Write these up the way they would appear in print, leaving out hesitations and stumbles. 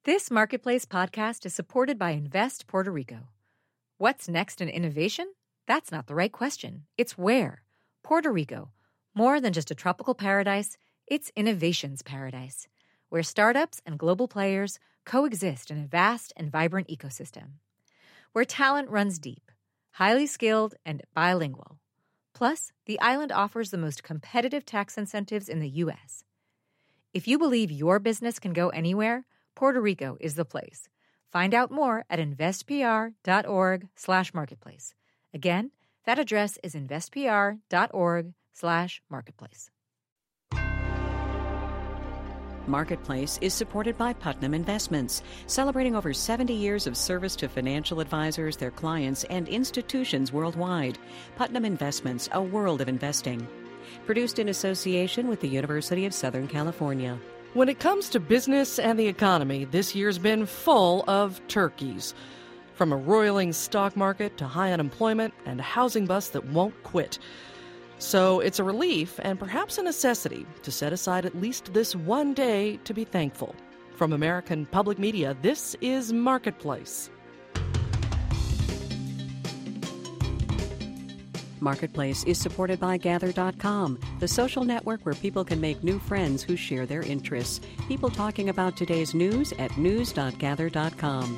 This Marketplace podcast is supported by Invest Puerto Rico. What's next in innovation? That's not the right question. It's where. Puerto Rico. More than just a tropical paradise, it's innovation's paradise, where startups and global players coexist in a vast and vibrant ecosystem. Where talent runs deep, highly skilled, and bilingual. Plus, the island offers the most competitive tax incentives in the U.S. If you believe your business can go anywhere, Puerto Rico is the place. Find out more at investpr.org/marketplace. Again, that address is investpr.org/marketplace. Marketplace is supported by Putnam Investments, celebrating over 70 years of service to financial advisors, their clients, and institutions worldwide. Putnam Investments, a world of investing. Produced in association with the University of Southern California. When it comes to business and the economy, this year's been full of turkeys. From a roiling stock market to high unemployment and a housing bust that won't quit. So it's a relief and perhaps a necessity to set aside at least this one day to be thankful. From American Public Media, this is Marketplace. Marketplace is supported by Gather.com, the social network where people can make new friends who share their interests. People talking about today's news at news.gather.com.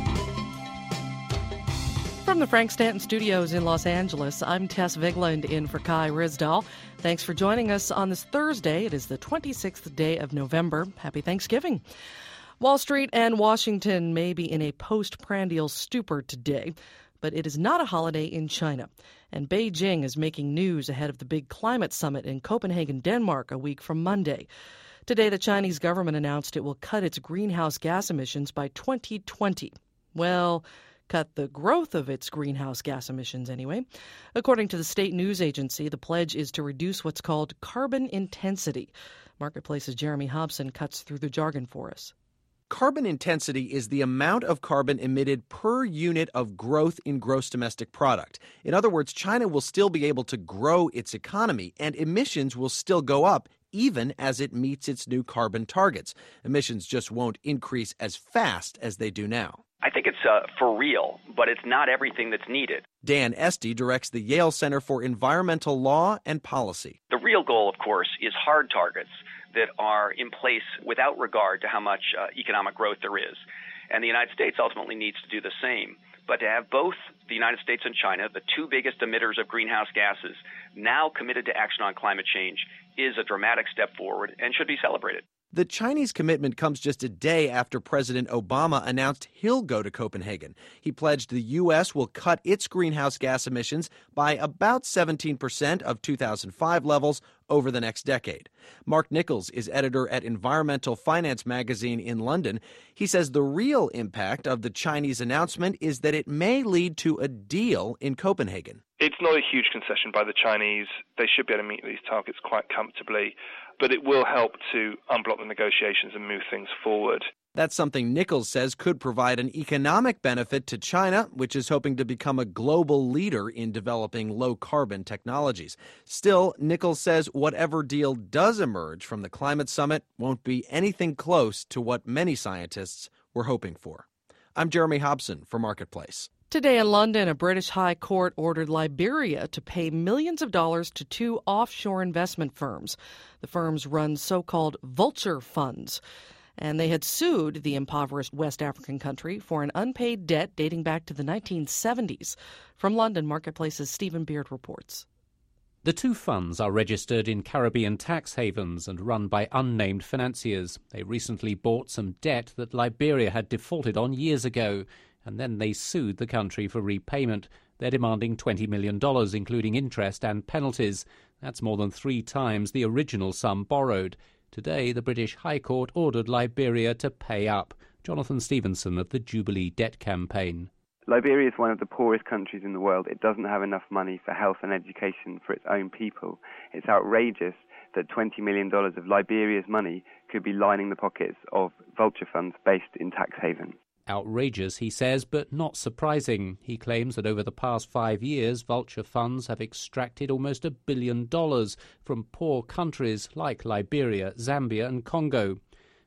From the Frank Stanton Studios in Los Angeles, I'm Tess Vigland in for Kai Risdahl. Thanks for joining us on this Thursday. It is the 26th day of November. Happy Thanksgiving. Wall Street and Washington may be in a post-prandial stupor today, but it is not a holiday in China. And Beijing is making news ahead of the big climate summit in Copenhagen, Denmark, a week from Monday. Today, the Chinese government announced it will cut its greenhouse gas emissions by 2020. Well, cut the growth of its greenhouse gas emissions anyway. According to the state news agency, the pledge is to reduce what's called carbon intensity. Marketplace's Jeremy Hobson cuts through the jargon for us. Carbon intensity is the amount of carbon emitted per unit of growth in gross domestic product. In other words, China will still be able to grow its economy, and emissions will still go up even as it meets its new carbon targets. Emissions just won't increase as fast as they do now. I think it's for real, but it's not everything that's needed. Dan Esty directs the Yale Center for Environmental Law and Policy. The real goal, of course, is hard targets that are in place without regard to how much economic growth there is. And the United States ultimately needs to do the same. But to have both the United States and China, the two biggest emitters of greenhouse gases, now committed to action on climate change is a dramatic step forward and should be celebrated. The Chinese commitment comes just a day after President Obama announced he'll go to Copenhagen. He pledged the U.S. will cut its greenhouse gas emissions by about 17% of 2005 levels over the next decade. Mark Nichols is editor at Environmental Finance magazine in London. He says the real impact of the Chinese announcement is that it may lead to a deal in Copenhagen. It's not a huge concession by the Chinese. They should be able to meet these targets quite comfortably, but it will help to unblock the negotiations and move things forward. That's something Nichols says could provide an economic benefit to China, which is hoping to become a global leader in developing low-carbon technologies. Still, Nichols says whatever deal does emerge from the climate summit won't be anything close to what many scientists were hoping for. I'm Jeremy Hobson for Marketplace. Today in London, a British High Court ordered Liberia to pay millions of dollars to two offshore investment firms. The firms run so-called vulture funds, and they had sued the impoverished West African country for an unpaid debt dating back to the 1970s. From London, Marketplace's Stephen Beard reports. The two funds are registered in Caribbean tax havens and run by unnamed financiers. They recently bought some debt that Liberia had defaulted on years ago, and then they sued the country for repayment. They're demanding $20 million, including interest and penalties. That's more than 3 times the original sum borrowed. Today, the British High Court ordered Liberia to pay up. Jonathan Stevenson of the Jubilee Debt Campaign. Liberia is one of the poorest countries in the world. It doesn't have enough money for health and education for its own people. It's outrageous that $20 million of Liberia's money could be lining the pockets of vulture funds based in tax havens. Outrageous, he says, but not surprising. He claims that over the past 5 years, vulture funds have extracted almost $1 billion from poor countries like Liberia, Zambia and Congo.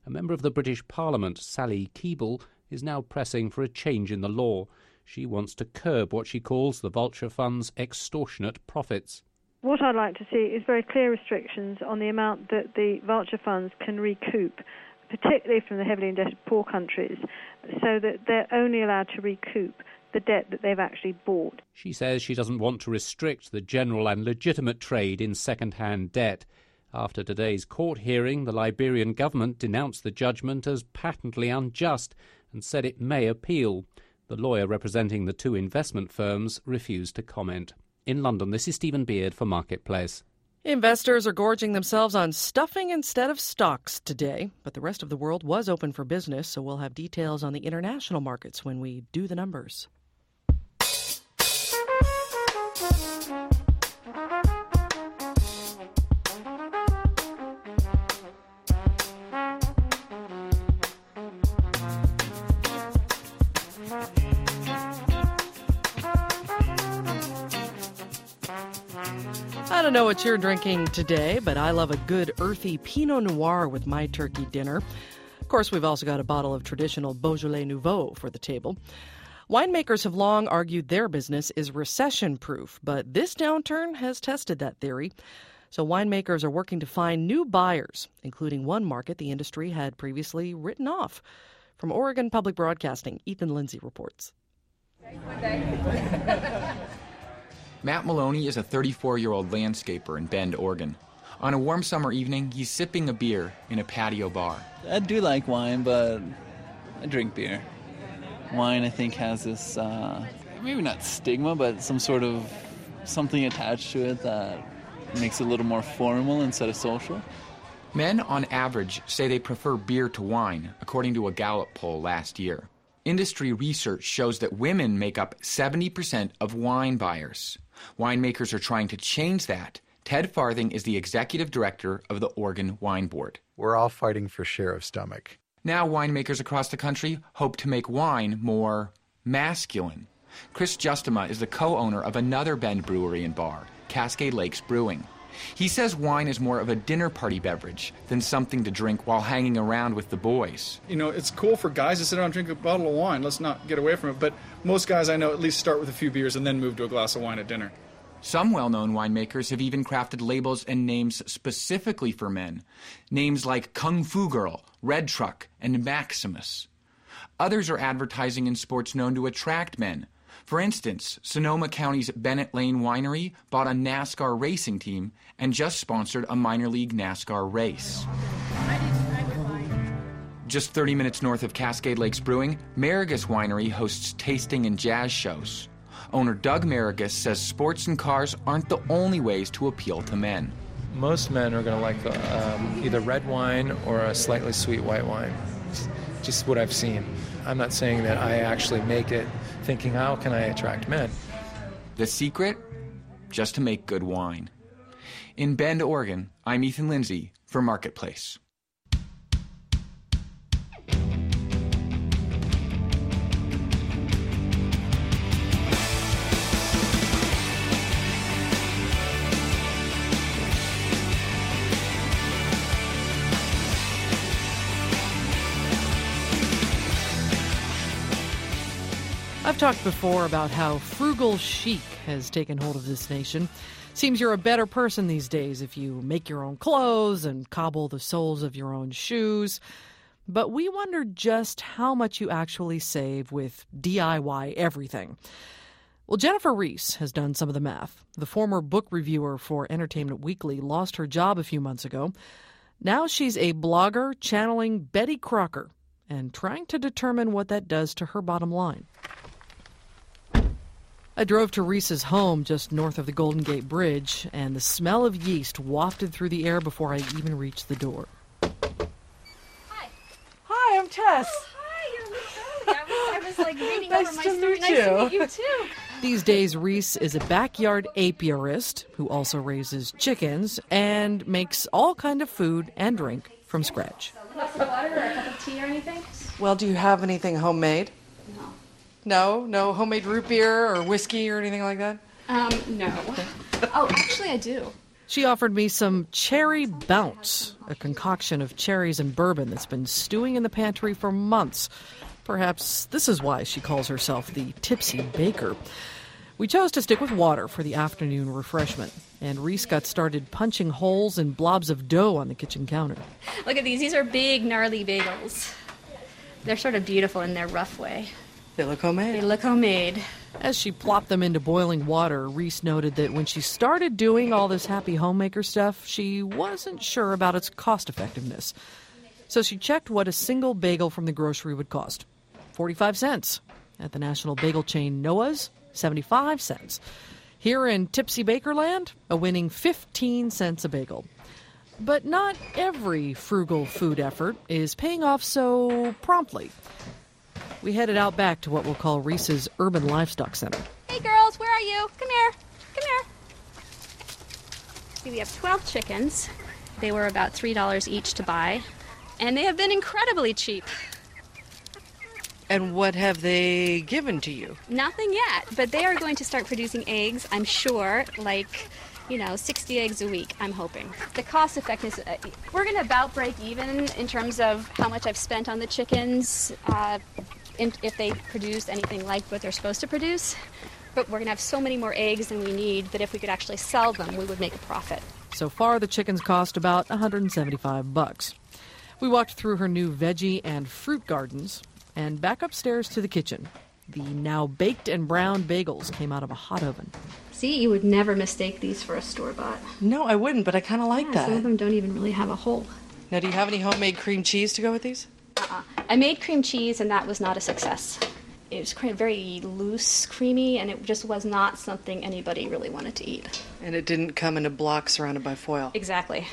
A member of the British Parliament, Sally Keeble, is now pressing for a change in the law. She wants to curb what she calls the vulture fund's extortionate profits. What I'd like to see is very clear restrictions on the amount that the vulture funds can recoup, particularly from the heavily indebted poor countries, so that they're only allowed to recoup the debt that they've actually bought. She says she doesn't want to restrict the general and legitimate trade in second-hand debt. After today's court hearing, the Liberian government denounced the judgment as patently unjust and said it may appeal. The lawyer representing the two investment firms refused to comment. In London, this is Stephen Beard for Marketplace. Investors are gorging themselves on stuffing instead of stocks today, but the rest of the world was open for business, so we'll have details on the international markets when we do the numbers. I don't know what you're drinking today, but I love a good earthy Pinot Noir with my turkey dinner. Of course, we've also got a bottle of traditional Beaujolais Nouveau for the table. Winemakers have long argued their business is recession-proof, but this downturn has tested that theory. So winemakers are working to find new buyers, including one market the industry had previously written off. From Oregon Public Broadcasting, Ethan Lindsay reports. Matt Maloney is a 34-year-old landscaper in Bend, Oregon. On a warm summer evening, he's sipping a beer in a patio bar. I do like wine, but I drink beer. Wine, I think, has this, maybe not stigma, but some sort of something attached to it that makes it a little more formal instead of social. Men, on average, say they prefer beer to wine, according to a Gallup poll last year. Industry research shows that women make up 70% of wine buyers. Winemakers are trying to change that. Ted Farthing is the executive director of the Oregon Wine Board. We're all fighting for share of stomach. Now winemakers across the country hope to make wine more masculine. Chris Justema is the co-owner of another Bend brewery and bar, Cascade Lakes Brewing. He says wine is more of a dinner party beverage than something to drink while hanging around with the boys. You know, it's cool for guys to sit down and drink a bottle of wine. Let's not get away from it. But most guys I know at least start with a few beers and then move to a glass of wine at dinner. Some well-known winemakers have even crafted labels and names specifically for men. Names like Kung Fu Girl, Red Truck, and Maximus. Others are advertising in sports known to attract men. For instance, Sonoma County's Bennett Lane Winery bought a NASCAR racing team and just sponsored a minor league NASCAR race. Just 30 minutes north of Cascade Lakes Brewing, Marigus Winery hosts tasting and jazz shows. Owner Doug Marigus says sports and cars aren't the only ways to appeal to men. Most men are going to like either red wine or a slightly sweet white wine. Just what I've seen. I'm not saying that I actually make it thinking, how can I attract men? The secret? Just to make good wine. In Bend, Oregon, I'm Ethan Lindsay for Marketplace. I've talked before about how frugal chic has taken hold of this nation. Seems you're a better person these days if you make your own clothes and cobble the soles of your own shoes. But we wonder just how much you actually save with DIY everything. Well, Jennifer Reese has done some of the math. The former book reviewer for Entertainment Weekly lost her job a few months ago. Now she's a blogger channeling Betty Crocker and trying to determine what that does to her bottom line. I drove to Reese's home just north of the Golden Gate Bridge, and the smell of yeast wafted through the air before I even reached the door. Hi. Hi, I'm Tess. Oh, hi, you're Lily. I was like reading Nice over my to story. meet Nice you. to meet you too. These days, Reese is a backyard apiarist who also raises chickens and makes all kind of food and drink from scratch. Glass of water or a cup of tea or anything? Well, do you have anything homemade? No. No homemade root beer or whiskey or anything like that? No. Oh, actually I do. She offered me some Cherry Bounce, a concoction of cherries and bourbon that's been stewing in the pantry for months. Perhaps this is why she calls herself the Tipsy Baker. We chose to stick with water for the afternoon refreshment, and Reese got started punching holes in blobs of dough on the kitchen counter. Look at these. These are big, gnarly bagels. They're sort of beautiful in their rough way. They look homemade. They look homemade. As she plopped them into boiling water, Reese noted that when she started doing all this happy homemaker stuff, she wasn't sure about its cost effectiveness. So she checked what a single bagel from the grocery would cost. 45 cents. At the national bagel chain Noah's, 75 cents. Here in Tipsy Bakerland, a winning 15 cents a bagel. But not every frugal food effort is paying off so promptly. We headed out back to what we'll call Reese's Urban Livestock Center. Hey, girls, where are you? Come here. Come here. See, we have 12 chickens. They were about $3 each to buy, and they have been incredibly cheap. And what have they given to you? Nothing yet, but they are going to start producing eggs, I'm sure, 60 eggs a week, I'm hoping. The cost effectiveness, we're going to about break even in terms of how much I've spent on the chickens, if they produce anything like what they're supposed to produce. But we're going to have so many more eggs than we need that if we could actually sell them, we would make a profit. So far, the chickens cost about $175. We walked through her new veggie and fruit gardens and back upstairs to the kitchen. The now baked and browned bagels came out of a hot oven. See, you would never mistake these for a store-bought. No, I wouldn't, but I kind of like that. Some of them don't even really have a hole. Now, do you have any homemade cream cheese to go with these? I made cream cheese, and that was not a success. It was very loose, creamy, and it just was not something anybody really wanted to eat. And it didn't come in a block surrounded by foil. Exactly.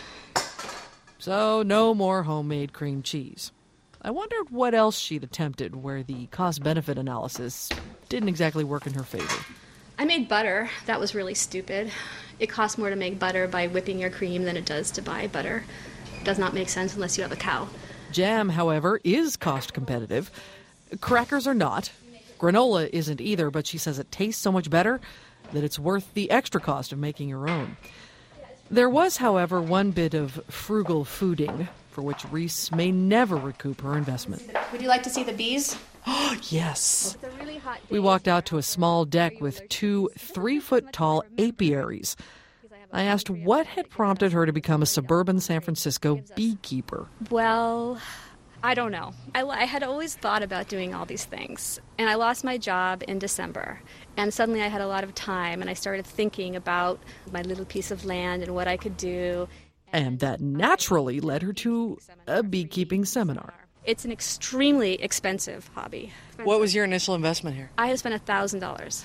So, no more homemade cream cheese. I wondered what else she'd attempted where the cost-benefit analysis didn't exactly work in her favor. I made butter. That was really stupid. It costs more to make butter by whipping your cream than it does to buy butter. It does not make sense unless you have a cow. Jam, however, is cost competitive. Crackers are not. Granola isn't either, but she says it tastes so much better that it's worth the extra cost of making your own. There was, however, one bit of frugal fooding for which Reese may never recoup her investment. Would you like to see the bees? Oh, yes. It's a really hot day. We walked out to a small deck with 2 3-foot-tall apiaries. I asked what had prompted her to become a suburban San Francisco beekeeper. Well, I don't know. I had always thought about doing all these things, and I lost my job in December. And suddenly I had a lot of time, and I started thinking about my little piece of land and what I could do. And that naturally led her to a beekeeping seminar. It's an extremely expensive hobby. What was your initial investment here? I have spent $1,000.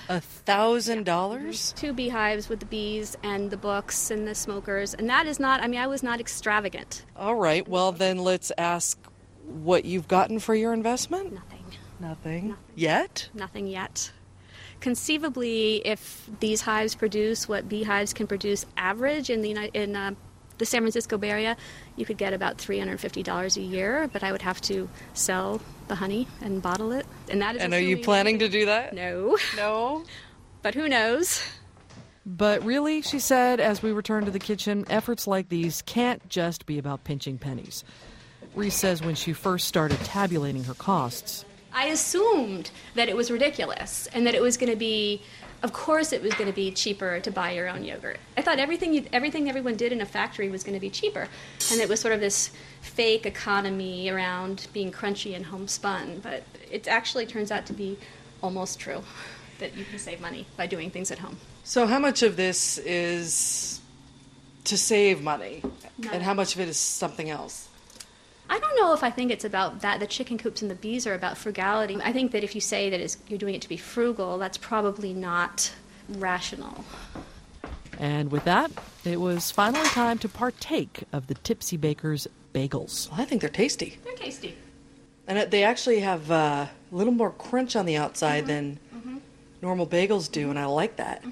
$1,000? 2 beehives with the bees and the books and the smokers. And that is not, I was not extravagant. All right, well then let's ask what you've gotten for your investment? Nothing. Yet? Nothing yet. Conceivably, if these hives produce what beehives can produce average in the San Francisco Bay Area, you could get about $350 a year, but I would have to sell the honey and bottle it. And that is. And are you planning to do that? No. No? But who knows? But really, she said, as we returned to the kitchen, efforts like these can't just be about pinching pennies. Reese says when she first started tabulating her costs, I assumed that it was ridiculous and that it was going to be, of course it was going to be cheaper to buy your own yogurt. I thought everything everyone did in a factory was going to be cheaper. And it was sort of this fake economy around being crunchy and homespun. But it actually turns out to be almost true, that you can save money by doing things at home. So how much of this is to save money? And how much of it is something else? I don't know if I think it's about that. The chicken coops and the bees are about frugality. I think that if you say that you're doing it to be frugal, that's probably not rational. And with that, it was finally time to partake of the Tipsy Baker's bagels. I think they're tasty. They're tasty. And they actually have a little more crunch on the outside than normal bagels do, and I like that.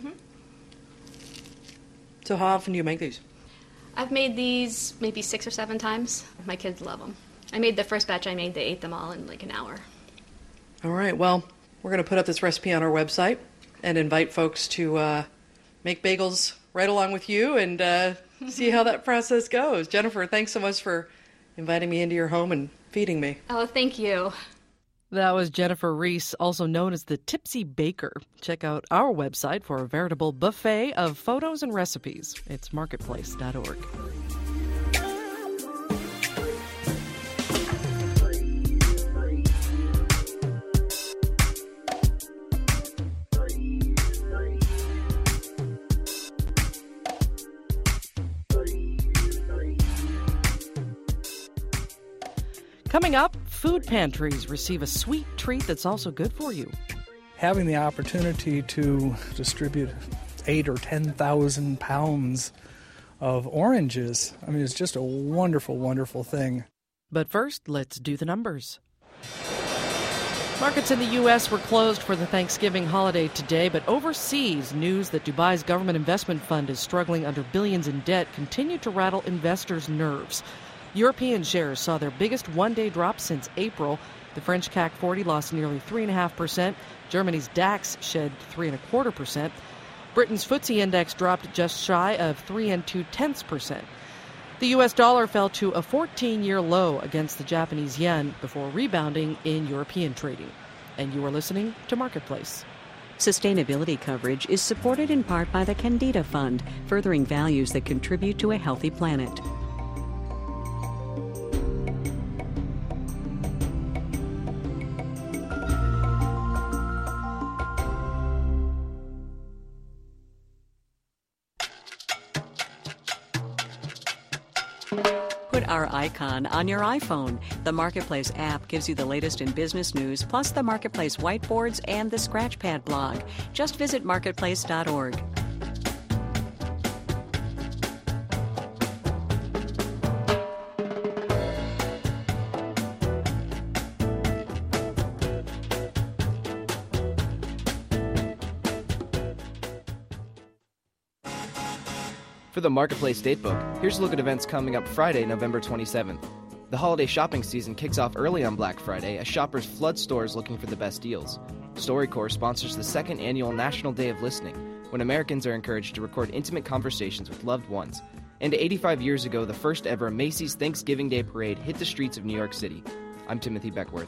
So how often do you make these? I've made these maybe 6 or 7 times. My kids love them. I made the first batch I made, they ate them all in like an hour. All right, well, we're going to put up this recipe on our website and invite folks to make bagels right along with you and see how that process goes. Jennifer, thanks so much for inviting me into your home and feeding me. Oh, thank you. That was Jennifer Reese, also known as the Tipsy Baker. Check out our website for a veritable buffet of photos and recipes. It's marketplace.org. Coming up, food pantries receive a sweet treat that's also good for you. Having the opportunity to distribute 8,000 or 10,000 pounds of oranges, I mean, it's just a wonderful, wonderful thing. But first, let's do the numbers. Markets in the U.S. were closed for the Thanksgiving holiday today, but overseas, news that Dubai's government investment fund is struggling under billions in debt continued to rattle investors' nerves. European shares saw their biggest one-day drop since April. The French CAC 40 lost nearly 3.5%. Germany's DAX shed 3.25%. Britain's FTSE index dropped just shy of 3.2%. The U.S. dollar fell to a 14-year low against the Japanese yen before rebounding in European trading. And you are listening to Marketplace. Sustainability coverage is supported in part by the Candida Fund, furthering values that contribute to a healthy planet. Put our icon on your iPhone. The Marketplace app gives you the latest in business news, plus the Marketplace whiteboards and the Scratchpad blog. Just visit marketplace.org. For the Marketplace Datebook, here's a look at events coming up Friday, November 27th. The holiday shopping season kicks off early on Black Friday as shoppers flood stores looking for the best deals. StoryCorps sponsors the second annual National Day of Listening, when Americans are encouraged to record intimate conversations with loved ones. And 85 years ago, the first ever Macy's Thanksgiving Day Parade hit the streets of New York City. I'm Timothy Beckworth.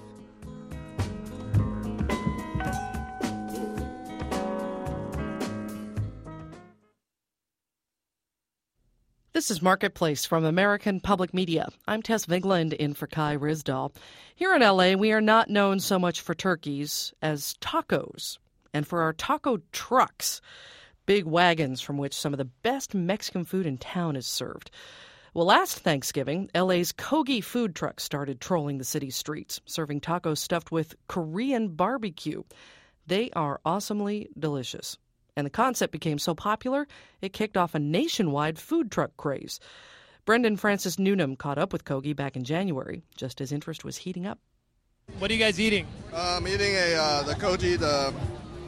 This is Marketplace from American Public Media. I'm Tess Vigland in for Kai Risdahl. Here in L.A., we are not known so much for turkeys as tacos, and for our taco trucks, big wagons from which some of the best Mexican food in town is served. Well, last Thanksgiving, L.A.'s Kogi food truck started trolling the city's streets, serving tacos stuffed with Korean barbecue. They are awesomely delicious. And the concept became so popular, it kicked off a nationwide food truck craze. Brendan Francis Newnham caught up with Kogi back in January, just as interest was heating up. What are you guys eating? I'm eating the Kogi, the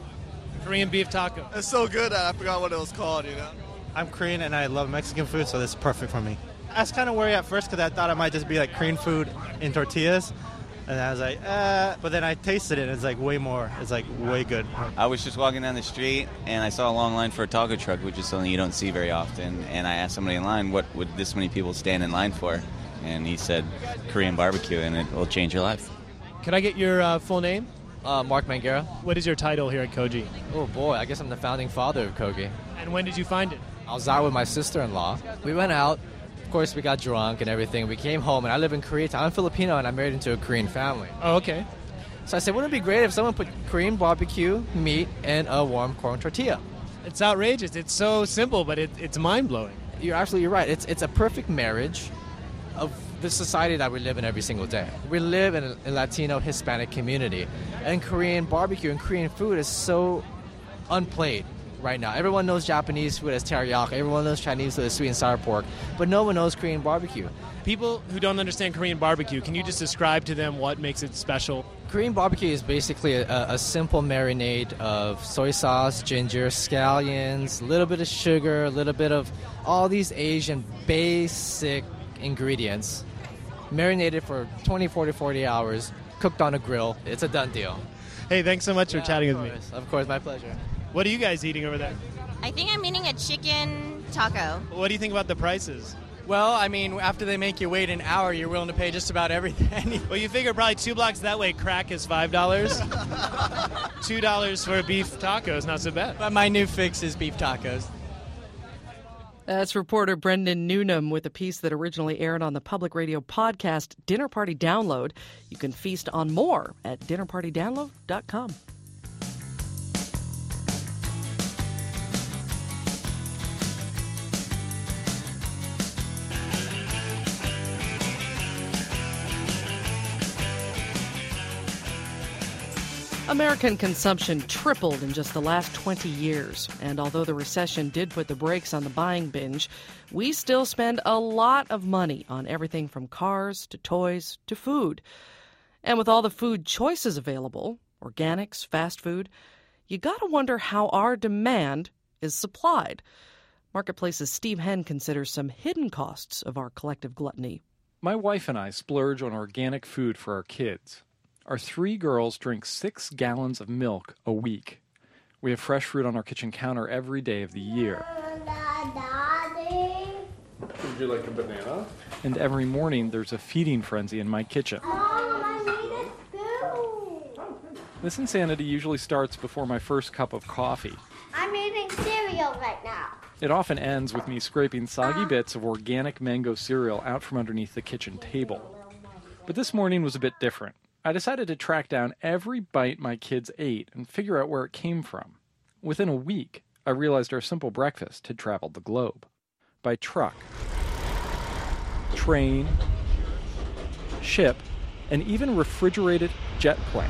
Korean beef taco. It's so good that I forgot what it was called, you know? I'm Korean and I love Mexican food, so this is perfect for me. I was kind of worried at first because I thought it might just be like Korean food in tortillas. And I was like, but then I tasted it, and it's like way more. It's like way good. I was just walking down the street, and I saw a long line for a taco truck, which is something you don't see very often. And I asked somebody in line, what would this many people stand in line for? And he said, Korean barbecue, and it will change your life. Can I get your full name? Mark Mangera. What is your title here at Kogi? Oh boy, I guess I'm the founding father of Kogi. And when did you find it? I was out with my sister-in-law. We went out. Of course, we got drunk and everything. We came home, and I live in Korea. I'm Filipino, and I'm married into a Korean family. Oh, okay. So I said, wouldn't it be great if someone put Korean barbecue, meat, and a warm corn tortilla? It's outrageous. It's so simple, but it's mind-blowing. You're absolutely right. It's a perfect marriage of the society that we live in every single day. We live in a Latino, Hispanic community, and Korean barbecue and Korean food is so unplayed right now. Everyone knows Japanese food as teriyaki. Everyone knows Chinese food as sweet and sour pork, but no one knows Korean barbecue. People who don't understand Korean barbecue, can you just describe to them what makes it special? Korean barbecue is basically a simple marinade of soy sauce, ginger, scallions, a little bit of sugar, a little bit of all these Asian basic ingredients, marinated for 24 to 40 hours, cooked on a grill. It's a done deal. Hey, thanks so much for chatting with me. Of course, my pleasure. What are you guys eating over there? I think I'm eating a chicken taco. What do you think about the prices? Well, I mean, after they make you wait an hour, you're willing to pay just about everything. Well, you figure probably 2 blocks that way, crack is $5. $2 for a beef taco is not so bad. But my new fix is beef tacos. That's reporter Brendan Newnham with a piece that originally aired on the public radio podcast Dinner Party Download. You can feast on more at dinnerpartydownload.com. American consumption tripled in just the last 20 years, and although the recession did put the brakes on the buying binge, we still spend a lot of money on everything from cars to toys to food. And with all the food choices available, organics, fast food, you gotta wonder how our demand is supplied. Marketplace's Steve Henn considers some hidden costs of our collective gluttony. My wife and I splurge on organic food for our kids. Our 3 girls drink 6 gallons of milk a week. We have fresh fruit on our kitchen counter every day of the year. Would you like a banana? And every morning there's a feeding frenzy in my kitchen. This insanity usually starts before my first cup of coffee. I'm eating cereal right now. It often ends with me scraping soggy bits of organic mango cereal out from underneath the kitchen table. But this morning was a bit different. I decided to track down every bite my kids ate and figure out where it came from. Within a week, I realized our simple breakfast had traveled the globe. By truck, train, ship, and even refrigerated jet plane.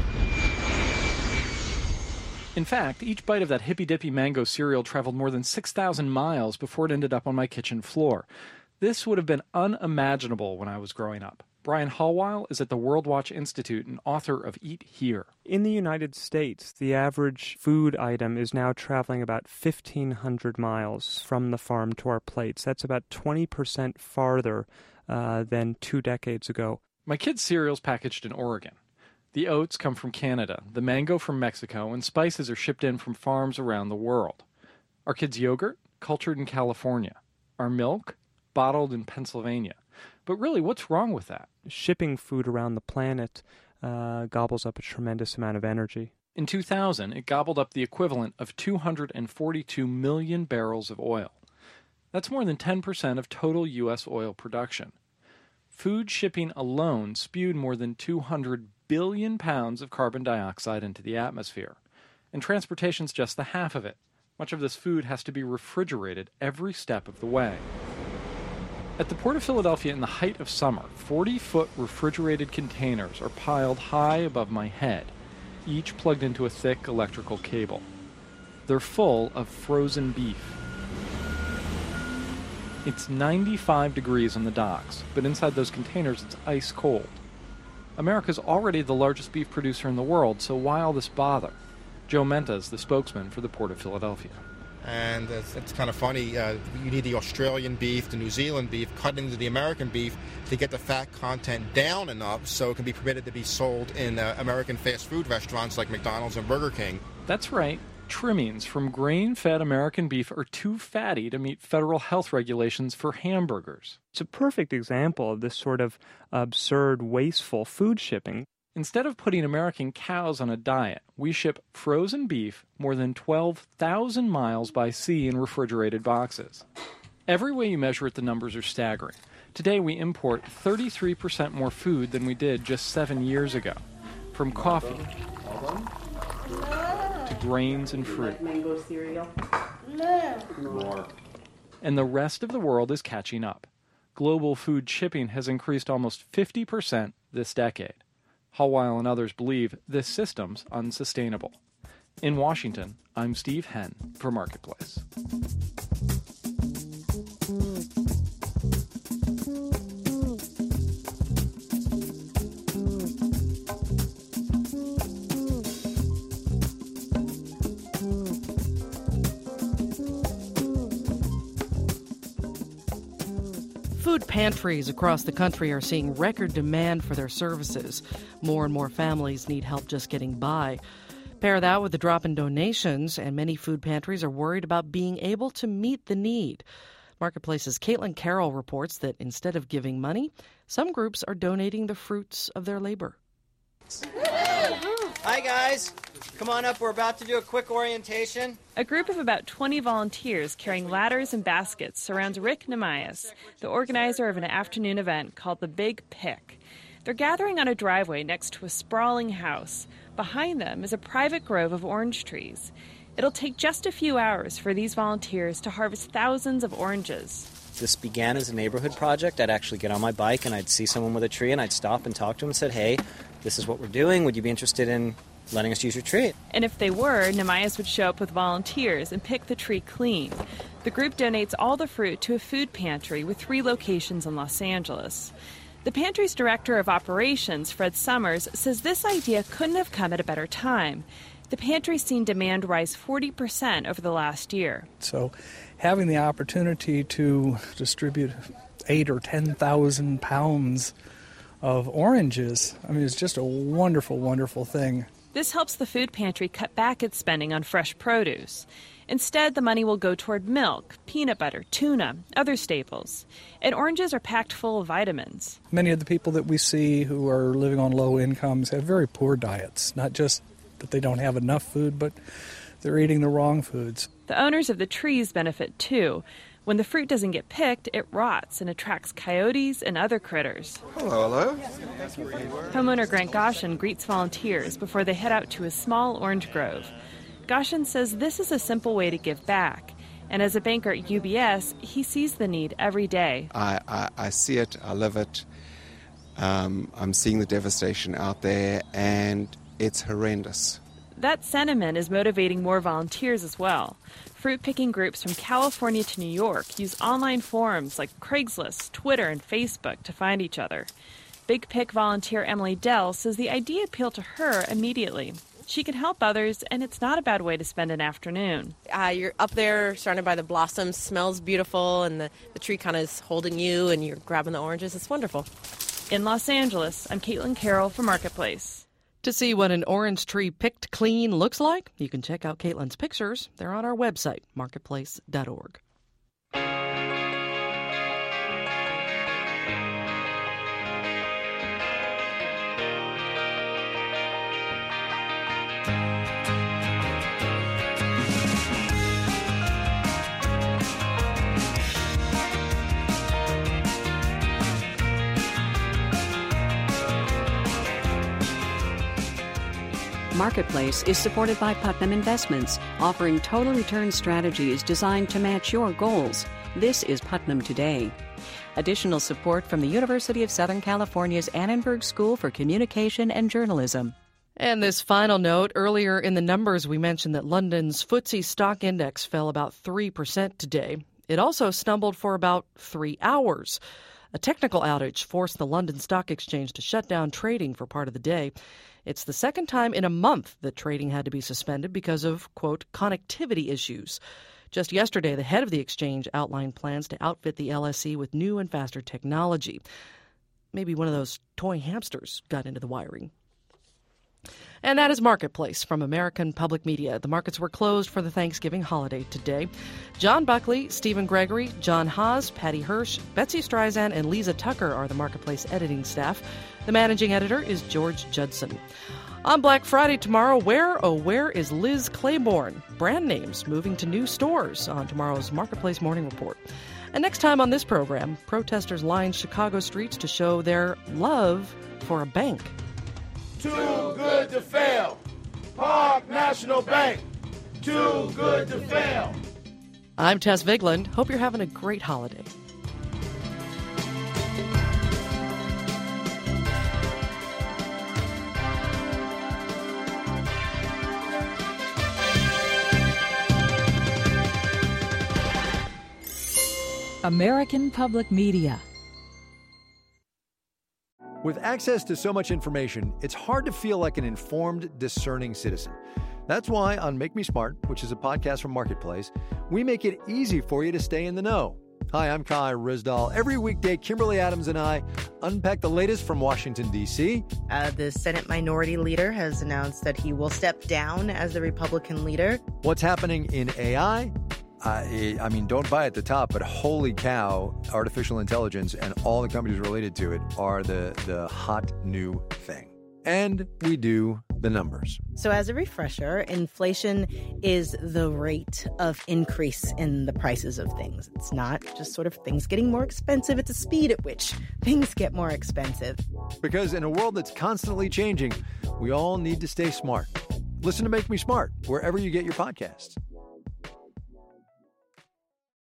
In fact, each bite of that hippy-dippy mango cereal traveled more than 6,000 miles before it ended up on my kitchen floor. This would have been unimaginable when I was growing up. Brian Hallweil is at the World Watch Institute and author of Eat Here. In the United States, the average food item is now traveling about 1,500 miles from the farm to our plates. That's about 20% farther than 2 decades ago. My kids' cereal's packaged in Oregon. The oats come from Canada, the mango from Mexico, and spices are shipped in from farms around the world. Our kids' yogurt, cultured in California. Our milk, bottled in Pennsylvania. But really, what's wrong with that? Shipping food around the planet gobbles up a tremendous amount of energy. In 2000, it gobbled up the equivalent of 242 million barrels of oil. That's more than 10% of total U.S. oil production. Food shipping alone spewed more than 200 billion pounds of carbon dioxide into the atmosphere. And transportation's just the half of it. Much of this food has to be refrigerated every step of the way. At the Port of Philadelphia in the height of summer, 40-foot refrigerated containers are piled high above my head, each plugged into a thick electrical cable. They're full of frozen beef. It's 95 degrees on the docks, but inside those containers it's ice cold. America's already the largest beef producer in the world, so why all this bother? Joe Menta is the spokesman for the Port of Philadelphia. And it's kind of funny, you need the Australian beef, the New Zealand beef, cut into the American beef to get the fat content down enough so it can be permitted to be sold in American fast food restaurants like McDonald's and Burger King. That's right. Trimmings from grain-fed American beef are too fatty to meet federal health regulations for hamburgers. It's a perfect example of this sort of absurd, wasteful food shipping. Instead of putting American cows on a diet, we ship frozen beef more than 12,000 miles by sea in refrigerated boxes. Every way you measure it, the numbers are staggering. Today we import 33% more food than we did just 7 years ago. From coffee to grains and fruit. Mango cereal. More. And the rest of the world is catching up. Global food shipping has increased almost 50% this decade. Hallweil and others believe this system's unsustainable. In Washington, I'm Steve Henn for Marketplace. Food pantries across the country are seeing record demand for their services. More and more families need help just getting by. Pair that with the drop in donations, and many food pantries are worried about being able to meet the need. Marketplace's Caitlin Carroll reports that instead of giving money, some groups are donating the fruits of their labor. Hi, guys. Come on up. We're about to do a quick orientation. A group of about 20 volunteers carrying ladders and baskets surrounds Rick Namias, the organizer of an afternoon event called the Big Pick. They're gathering on a driveway next to a sprawling house. Behind them is a private grove of orange trees. It'll take just a few hours for these volunteers to harvest thousands of oranges. This began as a neighborhood project. I'd actually get on my bike and I'd see someone with a tree and I'd stop and talk to them and said, hey, this is what we're doing. Would you be interested in letting us use your tree? And if they were, Namias would show up with volunteers and pick the tree clean. The group donates all the fruit to a food pantry with 3 locations in Los Angeles. The pantry's director of operations, Fred Summers, says this idea couldn't have come at a better time. The pantry's seen demand rise 40% over the last year. So having the opportunity to distribute 8,000 or 10,000 pounds of oranges, it's just a wonderful, wonderful thing. This helps the food pantry cut back its spending on fresh produce. Instead, the money will go toward milk, peanut butter, tuna, other staples. And oranges are packed full of vitamins. Many of the people that we see who are living on low incomes have very poor diets, not just that they don't have enough food, but they're eating the wrong foods. The owners of the trees benefit too. When the fruit doesn't get picked, it rots and attracts coyotes and other critters. Hello. Homeowner Grant Goshen greets volunteers before they head out to a small orange grove. Goshen says this is a simple way to give back. And as a banker at UBS, he sees the need every day. I see it, I live it. I'm seeing the devastation out there, and it's horrendous. That sentiment is motivating more volunteers as well. Fruit-picking groups from California to New York use online forums like Craigslist, Twitter, and Facebook to find each other. Big Pick volunteer Emily Dell says the idea appealed to her immediately. She can help others, and it's not a bad way to spend an afternoon. You're up there surrounded by the blossoms, smells beautiful, and the tree kind of is holding you, and you're grabbing the oranges. It's wonderful. In Los Angeles, I'm Caitlin Carroll for Marketplace. To see what an orange tree picked clean looks like, you can check out Caitlin's pictures. They're on our website, marketplace.org. Marketplace is supported by Putnam Investments, offering total return strategies designed to match your goals. This is Putnam Today. Additional support from the University of Southern California's Annenberg School for Communication and Journalism. And this final note, earlier in the numbers we mentioned that London's FTSE stock index fell about 3% today. It also stumbled for about 3 hours. A technical outage forced the London Stock Exchange to shut down trading for part of the day. It's the second time in a month that trading had to be suspended because of, quote, connectivity issues. Just yesterday, the head of the exchange outlined plans to outfit the LSE with new and faster technology. Maybe one of those toy hamsters got into the wiring. And that is Marketplace from American Public Media. The markets were closed for the Thanksgiving holiday today. John Buckley, Stephen Gregory, John Haas, Patty Hirsch, Betsy Streisand, and Lisa Tucker are the Marketplace editing staff. The managing editor is George Judson. On Black Friday tomorrow, where is Liz Claiborne? Brand names moving to new stores on tomorrow's Marketplace Morning Report. And next time on this program, protesters lined Chicago streets to show their love for a bank. Too good to fail. Park National Bank. Too good to fail. I'm Tess Vigland. Hope you're having a great holiday. American Public Media. With access to so much information, it's hard to feel like an informed, discerning citizen. That's why on Make Me Smart, which is a podcast from Marketplace, we make it easy for you to stay in the know. Hi, I'm Kai Ryssdal. Every weekday, Kimberly Adams and I unpack the latest from Washington, D.C. The Senate Minority Leader has announced that he will step down as the Republican leader. What's happening in AI? I mean, don't buy at the top, but holy cow, artificial intelligence and all the companies related to it are the hot new thing. And we do the numbers. So as a refresher, inflation is the rate of increase in the prices of things. It's not just sort of things getting more expensive. It's the speed at which things get more expensive. Because in a world that's constantly changing, we all need to stay smart. Listen to Make Me Smart wherever you get your podcasts.